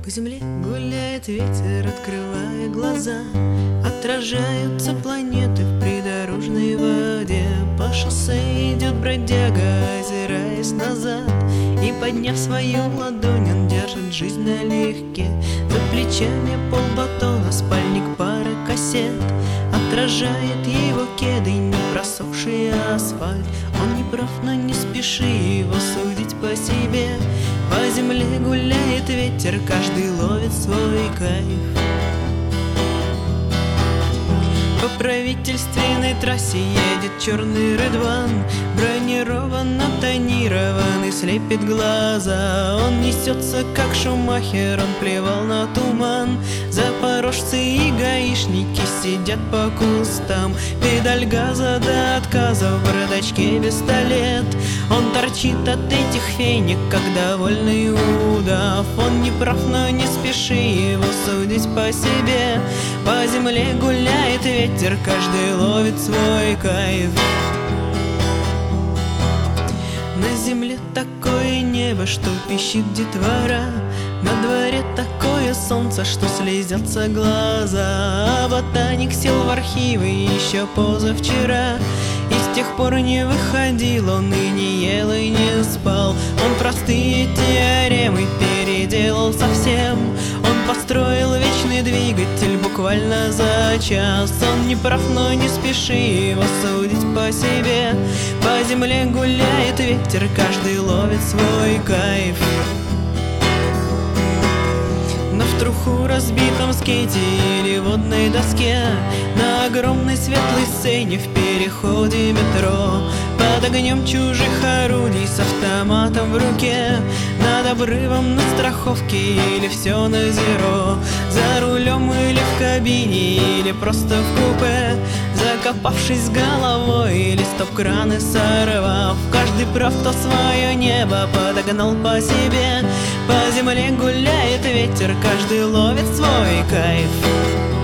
По земле гуляет ветер, открывая глаза. Отражаются планеты в придорожной воде. По шоссе идет бродяга, озираясь назад. И, подняв свою ладонь, он держит жизнь налегке. За плечами полбатона, спальник, пара кассет. Отражает его кеды, не просохший асфальт. Он не прав, но не спеши его судить по себе. По земле гуляет ветер, каждый ловит свой кайф. По правительственной трассе едет черный Редван. Бронирован, тонированный, слепит глаза. Он несется, как Шумахер, он плевал на туман. Запорожцы и гаишники сидят по кустам. Педаль газа до отказа, в бардачке пистолет. Он торчит от этих фенек, как довольный удав. Он не прав, но не спеши его судить по себе. По земле гуляет ветер, каждый ловит свой кайф. На земле такое небо, что пищит детвора. На дворе такое солнце, что слезятся глаза. А ботаник сел в архивы еще позавчера. И с тех пор не выходил он и не ел и не спал. Он простые теоремы переделал совсем. Он построил вечный двигатель буквально за час. Он не прав, но не спеши его судить по себе. По земле гуляет ветер, каждый ловит свой кайф. Но в труху разбитом скейте или водной доске, на огромной светлой сцене в переходе метро, под огнем чужих орудий с автоматом в руке, над обрывом на страховке или все на зеро, за рулем или в кабине, или просто в купе, закопавшись головой или стоп-краны сорвав. Каждый прав, кто свое небо подогнал по себе. По земле гуляет ветер, каждый ловит свой кайф.